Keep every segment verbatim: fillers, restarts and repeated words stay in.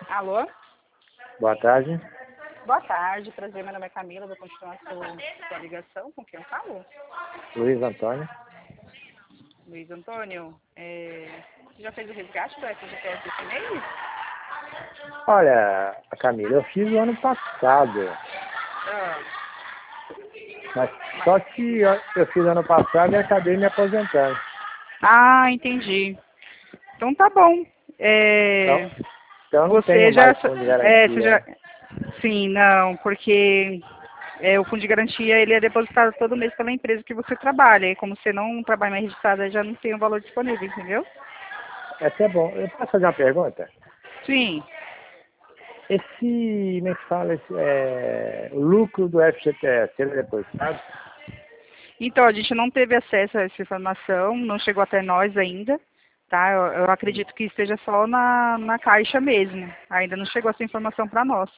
Alô? Boa tarde. Boa tarde, prazer, meu nome é Camila, vou continuar a sua, sua ligação, com quem eu falo? Luiz Antônio. Luiz Antônio, é, você já fez o resgate do F G T S esse mês? Olha, Camila, eu fiz o ano passado, Ah, mas só que eu eu fiz ano passado e acabei me aposentando. ah, entendi. Então tá bom. É, Então, então eu não você tenho já, mais fundo de é, você já, garantia. sim, não, porque é, o fundo de garantia ele é depositado todo mês pela empresa que você trabalha, e como você não trabalha mais registrada, já não tem o valor disponível, entendeu? É até bom. Eu posso fazer uma pergunta? Sim. Esse, como é que fala, esse, é, o lucro do F G T S, ele é depositado? Então, a gente não teve acesso a essa informação, não chegou até nós ainda, tá? Eu, eu acredito que esteja só na, na caixa mesmo. Ainda não chegou essa informação para nós,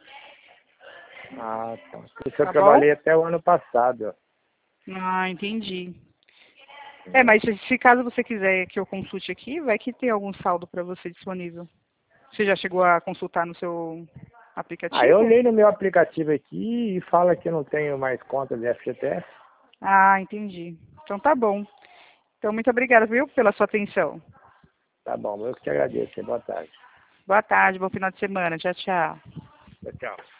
Ah, tá. Porque eu tá bom? trabalhei até o ano passado. Ah, entendi. É, mas se, se caso você quiser que eu consulte aqui, vai que tem algum saldo para você disponível. Você já chegou a consultar no seu Ah, eu aplicativo? olhei no meu aplicativo aqui e fala que eu não tenho mais conta de F G T S. Ah, entendi. Então tá bom. Então, muito obrigada, viu, pela sua atenção. Tá bom, eu que te agradeço. Boa tarde. Boa tarde, bom final de semana. Tchau, tchau. Tchau, tchau.